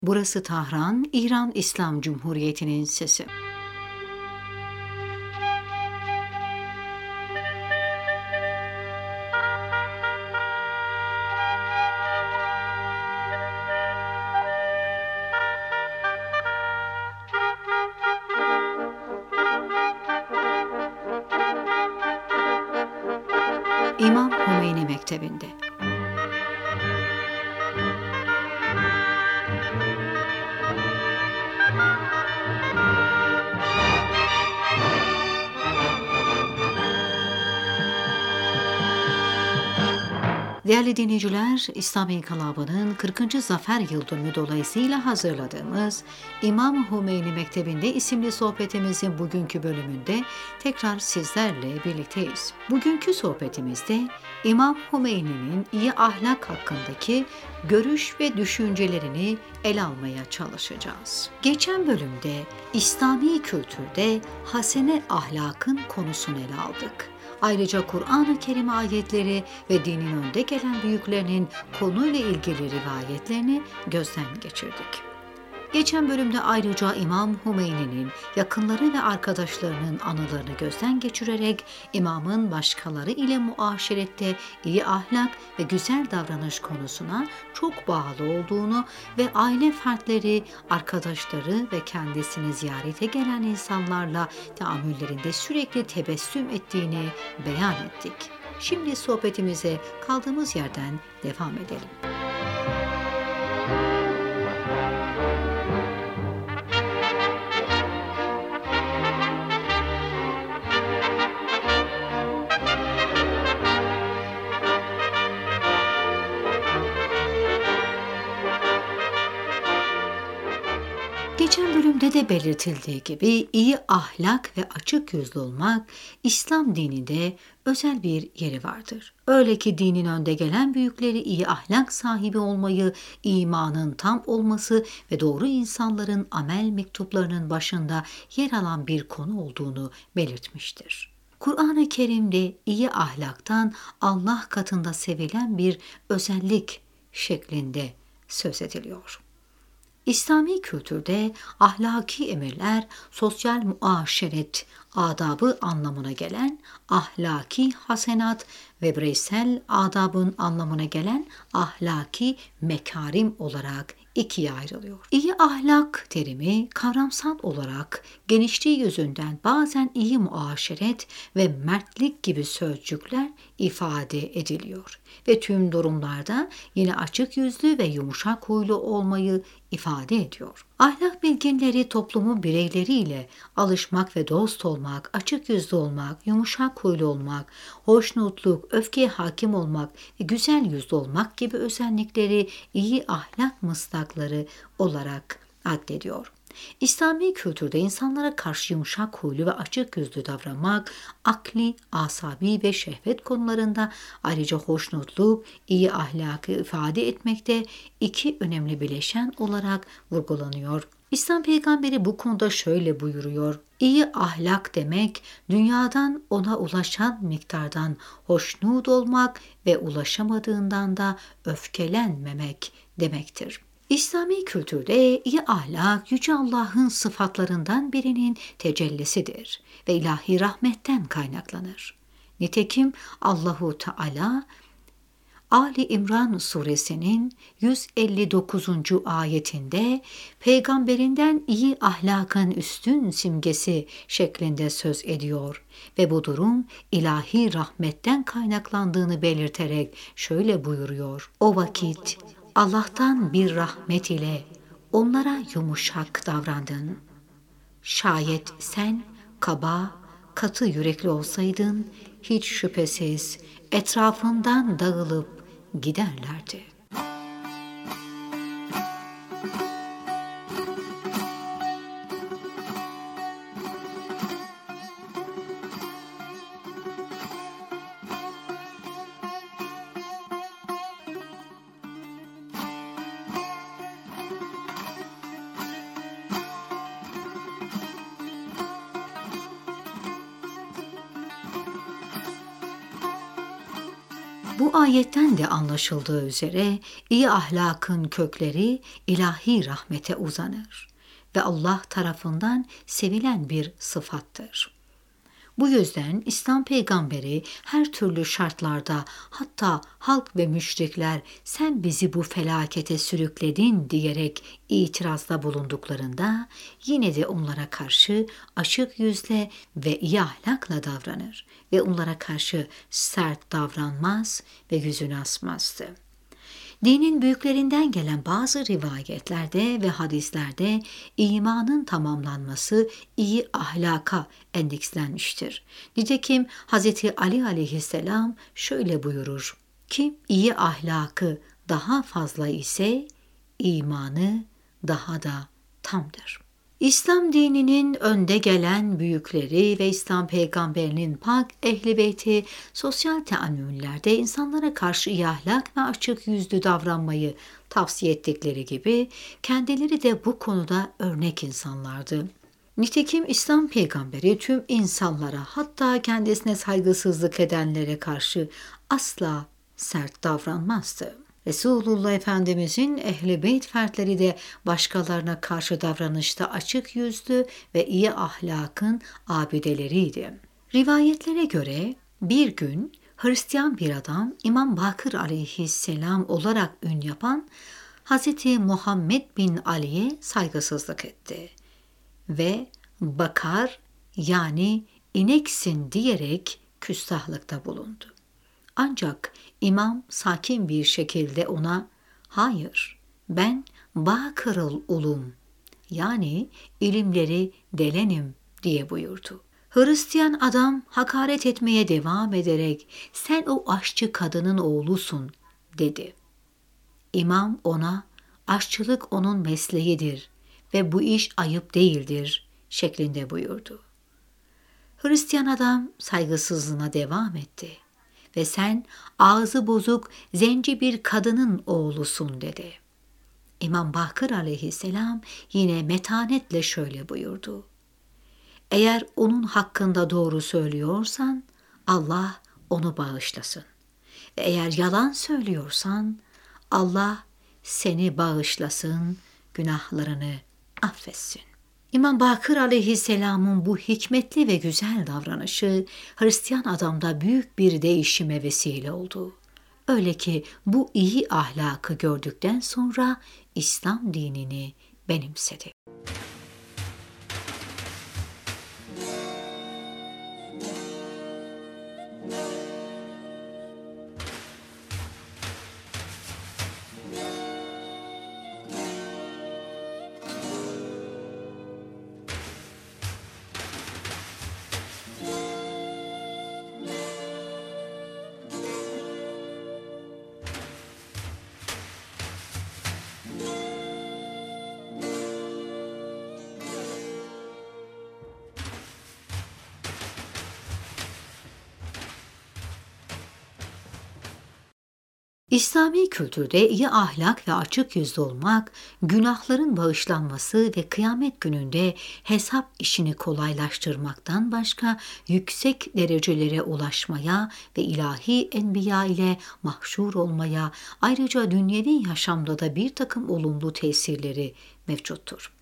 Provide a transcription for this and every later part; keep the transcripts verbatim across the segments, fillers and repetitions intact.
Burası Tahran, İran İslam Cumhuriyeti'nin sesi. İmam Hümeyni Mektebi'nde. Değerli dinleyiciler, İslam İnkılabı'nın kırkıncı zafer yıldönümü dolayısıyla hazırladığımız İmam Hümeyni Mektebi'nde isimli sohbetimizin bugünkü bölümünde tekrar sizlerle birlikteyiz. Bugünkü sohbetimizde İmam Hümeyni'nin iyi ahlak hakkındaki görüş ve düşüncelerini ele almaya çalışacağız. Geçen bölümde İslami kültürde hasene ahlakın konusunu ele aldık. Ayrıca Kur'an-ı Kerim ayetleri ve dinin önde gelen büyüklerinin konuyla ilgili rivayetlerini gözden geçirdik. Geçen bölümde ayrıca İmam Hümeyni'nin yakınları ve arkadaşlarının anılarını gözden geçirerek imamın başkaları ile muaşerette iyi ahlak ve güzel davranış konusuna çok bağlı olduğunu ve aile fertleri, arkadaşları ve kendisini ziyarete gelen insanlarla teamüllerinde sürekli tebessüm ettiğini beyan ettik. Şimdi sohbetimize kaldığımız yerden devam edelim. Geçen bölümde de belirtildiği gibi iyi ahlak ve açık yüzlü olmak İslam dininde özel bir yeri vardır. Öyle ki dinin önde gelen büyükleri iyi ahlak sahibi olmayı, imanın tam olması ve doğru insanların amel mektuplarının başında yer alan bir konu olduğunu belirtmiştir. Kur'an-ı Kerim'de iyi ahlaktan Allah katında sevilen bir özellik şeklinde söz ediliyor. İslami kültürde ahlaki emirler, sosyal muaşeret adabı anlamına gelen ahlaki hasenat ve bireysel adabın anlamına gelen ahlaki mekarim olarak ikiye ayrılıyor. İyi ahlak terimi kavramsal olarak genişliği yüzünden bazen iyi muaşeret ve mertlik gibi sözcükler ifade ediliyor ve tüm durumlarda yine açık yüzlü ve yumuşak huylu olmayı ifade ediyor. Ahlak bilginleri toplumun bireyleriyle alışmak ve dost olmak, açık yüzlü olmak, yumuşak huylu olmak, hoşnutluk, öfkeye hakim olmak ve güzel yüzlü olmak gibi özellikleri iyi ahlak mıstakları olarak addediyor. İslami kültürde insanlara karşı yumuşak huylu ve açık yüzlü davranmak, akli, asabi ve şehvet konularında ayrıca hoşnutluk, iyi ahlakı ifade etmekte iki önemli bileşen olarak vurgulanıyor. İslam peygamberi bu konuda şöyle buyuruyor: İyi ahlak demek, dünyadan ona ulaşan miktardan hoşnut olmak ve ulaşamadığından da öfkelenmemek demektir. İslami kültürde iyi ahlak, Yüce Allah'ın sıfatlarından birinin tecellisidir ve ilahi rahmetten kaynaklanır. Nitekim Allahu Teala, Ali İmran suresinin yüz elli dokuzuncu ayetinde peygamberinden iyi ahlakın üstün simgesi şeklinde söz ediyor ve bu durum ilahi rahmetten kaynaklandığını belirterek şöyle buyuruyor: O vakit Allah'tan bir rahmet ile onlara yumuşak davrandın. Şayet sen kaba, katı yürekli olsaydın hiç şüphesiz etrafından dağılıp giderlerdi. Bu ayetten de anlaşıldığı üzere iyi ahlakın kökleri ilahi rahmete uzanır ve Allah tarafından sevilen bir sıfattır. Bu yüzden İslam peygamberi her türlü şartlarda, hatta halk ve müşrikler sen bizi bu felakete sürükledin diyerek itirazda bulunduklarında yine de onlara karşı açık yüzle ve iyi ahlakla davranır ve onlara karşı sert davranmaz ve yüzünü asmazdı. Dinin büyüklerinden gelen bazı rivayetlerde ve hadislerde imanın tamamlanması iyi ahlaka endekslenmiştir. Nitekim Hz. Ali aleyhisselam şöyle buyurur: Kim iyi ahlakı daha fazla ise imanı daha da tamdır. İslam dininin önde gelen büyükleri ve İslam peygamberinin pak ehli beyti sosyal teamüllerde insanlara karşı iyi ahlak ve açık yüzlü davranmayı tavsiye ettikleri gibi kendileri de bu konuda örnek insanlardı. Nitekim İslam peygamberi tüm insanlara, hatta kendisine saygısızlık edenlere karşı asla sert davranmazdı. Resulullah Efendimizin Ehl-i Beyt fertleri de başkalarına karşı davranışta açık yüzlü ve iyi ahlakın abideleriydi. Rivayetlere göre bir gün Hristiyan bir adam İmam Bakır aleyhisselam olarak ün yapan Hz. Muhammed bin Ali'ye saygısızlık etti ve bakar yani ineksin diyerek küstahlıkta bulundu. Ancak imam sakin bir şekilde ona hayır ben Bakırıl ulum yani ilimleri delenim diye buyurdu. Hristiyan adam hakaret etmeye devam ederek sen o aşçı kadının oğlusun dedi. İmam ona aşçılık onun mesleğidir ve bu iş ayıp değildir şeklinde buyurdu. Hristiyan adam saygısızlığına devam etti ve sen ağzı bozuk zenci bir kadının oğlusun dedi. İmam Bakır aleyhisselam yine metanetle şöyle buyurdu. Eğer onun hakkında doğru söylüyorsan Allah onu bağışlasın. Ve eğer yalan söylüyorsan Allah seni bağışlasın, günahlarını affetsin. İmam Bakır aleyhisselamın bu hikmetli ve güzel davranışı Hristiyan adamda büyük bir değişime vesile oldu. Öyle ki bu iyi ahlakı gördükten sonra İslam dinini benimsedi. İslami kültürde iyi ahlak ve açık yüzlü olmak, günahların bağışlanması ve kıyamet gününde hesap işini kolaylaştırmaktan başka yüksek derecelere ulaşmaya ve ilahi enbiya ile mahşur olmaya, ayrıca dünyevi yaşamda da bir takım olumlu tesirleri mevcuttur.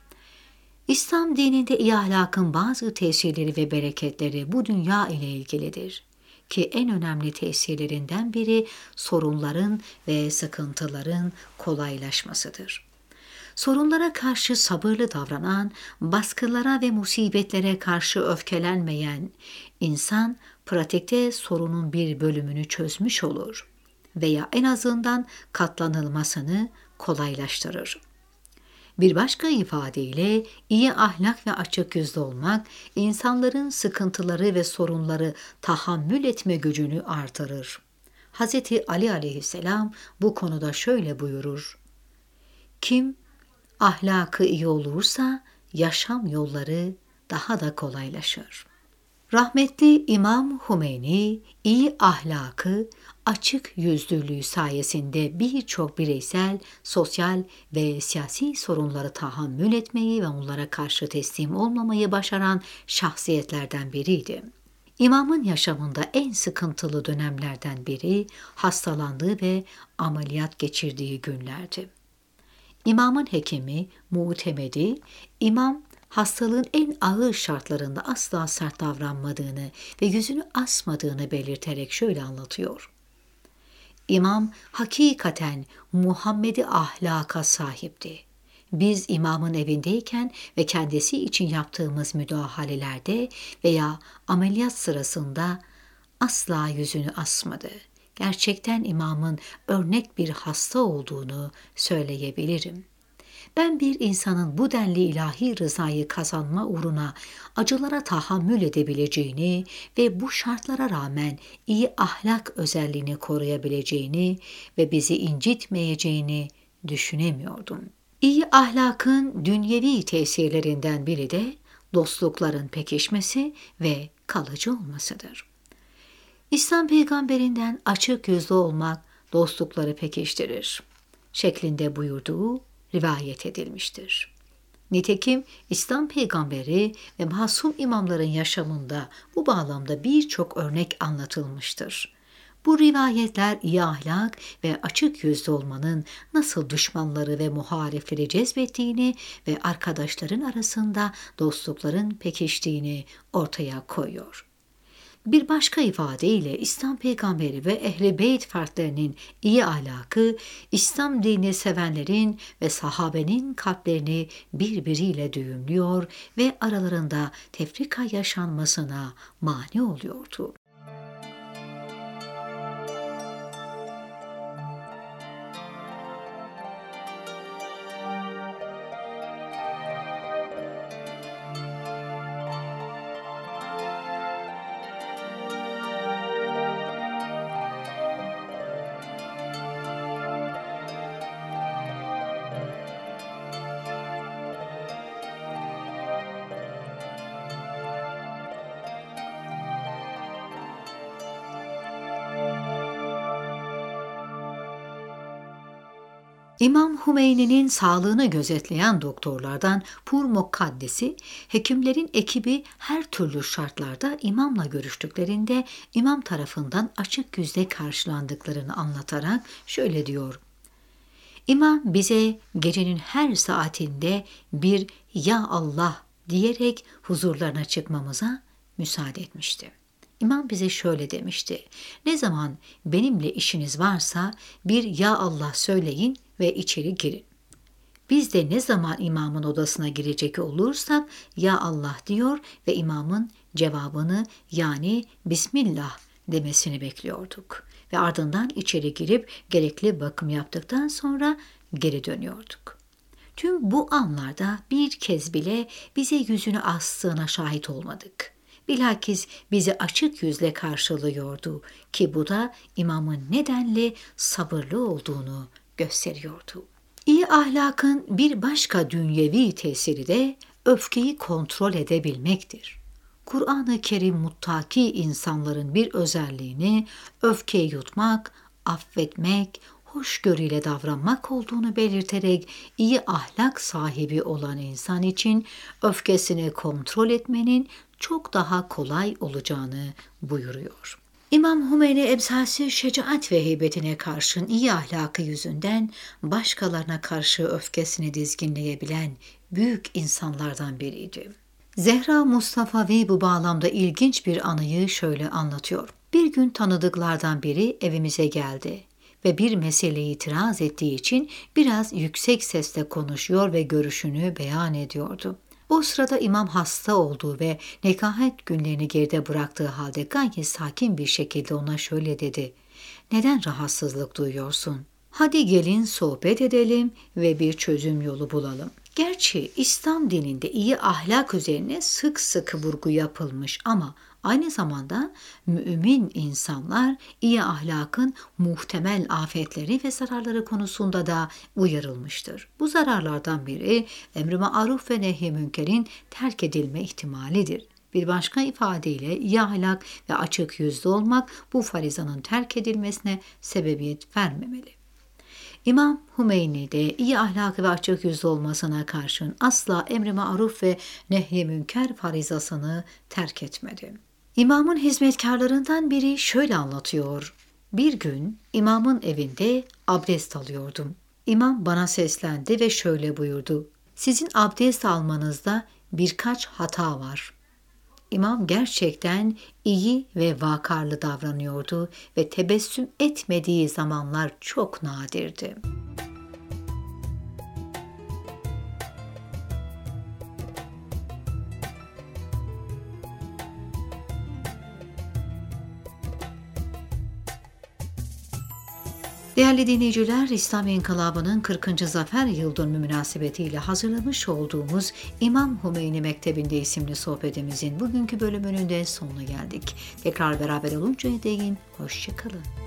İslam dininde iyi ahlakın bazı tesirleri ve bereketleri bu dünya ile ilgilidir. Ki en önemli tesirlerinden biri sorunların ve sıkıntıların kolaylaşmasıdır. Sorunlara karşı sabırlı davranan, baskılara ve musibetlere karşı öfkelenmeyen insan pratikte sorunun bir bölümünü çözmüş olur veya en azından katlanılmasını kolaylaştırır. Bir başka ifadeyle iyi ahlak ve açık yüzlü olmak, insanların sıkıntıları ve sorunları tahammül etme gücünü artırır. Hz. Ali aleyhisselam bu konuda şöyle buyurur. Kim ahlakı iyi olursa yaşam yolları daha da kolaylaşır. Rahmetli İmam Hümeyni iyi ahlakı, açık yüzlülüğü sayesinde birçok bireysel, sosyal ve siyasi sorunları tahammül etmeyi ve onlara karşı teslim olmamayı başaran şahsiyetlerden biriydi. İmamın yaşamında en sıkıntılı dönemlerden biri hastalandığı ve ameliyat geçirdiği günlerdi. İmamın hekimi, muhtemedi, imam hastalığın en ağır şartlarında asla sert davranmadığını ve yüzünü asmadığını belirterek şöyle anlatıyor. İmam hakikaten Muhammed'i ahlaka sahipti. Biz imamın evindeyken ve kendisi için yaptığımız müdahalelerde veya ameliyat sırasında asla yüzünü asmadı. Gerçekten imamın örnek bir hasta olduğunu söyleyebilirim. Ben bir insanın bu denli ilahi rızayı kazanma uğruna acılara tahammül edebileceğini ve bu şartlara rağmen iyi ahlak özelliğini koruyabileceğini ve bizi incitmeyeceğini düşünemiyordum. İyi ahlakın dünyevi tesirlerinden biri de dostlukların pekişmesi ve kalıcı olmasıdır. İslam peygamberinden açık yüzlü olmak dostlukları pekiştirir şeklinde buyurduğu rivayet edilmiştir. Nitekim İslam peygamberi ve masum imamların yaşamında bu bağlamda birçok örnek anlatılmıştır. Bu rivayetler iyi ahlak ve açık yüzlü olmanın nasıl düşmanları ve muharifleri cezbettiğini ve arkadaşların arasında dostlukların pekiştiğini ortaya koyuyor. Bir başka ifadeyle İslam peygamberi ve Ehl-i Beyt fertlerinin iyi ahlakı, İslam dinini sevenlerin ve sahabenin kalplerini birbiriyle düğümlüyor ve aralarında tefrika yaşanmasına mani oluyordu. İmam Hümeyni'nin sağlığını gözetleyen doktorlardan Pur Mukaddesi, hekimlerin ekibi her türlü şartlarda imamla görüştüklerinde imam tarafından açık yüzle karşılandıklarını anlatarak şöyle diyor. İmam bize gecenin her saatinde bir "Ya Allah" diyerek huzurlarına çıkmamıza müsaade etmişti. İmam bize şöyle demişti. Ne zaman benimle işiniz varsa bir "Ya Allah" söyleyin ve içeri girin. Biz de ne zaman imamın odasına girecek olursak "Ya Allah" diyor ve imamın cevabını yani "Bismillah" demesini bekliyorduk. Ve ardından içeri girip gerekli bakım yaptıktan sonra geri dönüyorduk. Tüm bu anlarda bir kez bile bize yüzünü astığına şahit olmadık. Bilakis bizi açık yüzle karşılıyordu ki bu da imamın nedenli sabırlı olduğunu gösteriyordu. İyi ahlakın bir başka dünyevi tesiri de öfkeyi kontrol edebilmektir. Kur'an-ı Kerim muttaki insanların bir özelliğini öfkeyi yutmak, affetmek, hoşgörüyle davranmak olduğunu belirterek iyi ahlak sahibi olan insan için öfkesini kontrol etmenin çok daha kolay olacağını buyuruyor. İmam Hümeyni emsalsiz şecaat ve heybetine karşın iyi ahlakı yüzünden başkalarına karşı öfkesini dizginleyebilen büyük insanlardan biriydi. Zehra Mustafavi bu bağlamda ilginç bir anıyı şöyle anlatıyor. Bir gün tanıdıklardan biri evimize geldi ve bir meseleyi itiraz ettiği için biraz yüksek sesle konuşuyor ve görüşünü beyan ediyordu. O sırada imam hasta olduğu ve nekahet günlerini geride bıraktığı halde gayet sakin bir şekilde ona şöyle dedi. Neden rahatsızlık duyuyorsun? Hadi gelin sohbet edelim ve bir çözüm yolu bulalım. Gerçi İslam dininde iyi ahlak üzerine sık sık vurgu yapılmış ama aynı zamanda mümin insanlar iyi ahlakın muhtemel afetleri ve zararları konusunda da uyarılmıştır. Bu zararlardan biri emr-i maruf ve nehy-i münkerin terk edilme ihtimalidir. Bir başka ifadeyle iyi ahlak ve açık yüzlü olmak bu farizanın terk edilmesine sebebiyet vermemeli. İmam Hümeyni de iyi ahlakı ve açık yüzlü olmasına karşın asla emr-i maruf ve nehy-i münker farizasını terk etmedi. İmamın hizmetkarlarından biri şöyle anlatıyor. Bir gün imamın evinde abdest alıyordum. İmam bana seslendi ve şöyle buyurdu. Sizin abdest almanızda birkaç hata var. İmam gerçekten iyi ve vakarlı davranıyordu ve tebessüm etmediği zamanlar çok nadirdi. Değerli dinleyiciler, İslam İnkılabı'nın kırkıncı zafer yıldönümü münasebetiyle hazırlamış olduğumuz İmam Hümeyni Mektebi'nde isimli sohbetimizin bugünkü bölümünün de sonuna geldik. Tekrar beraber oluncaya değin, hoşça kalın.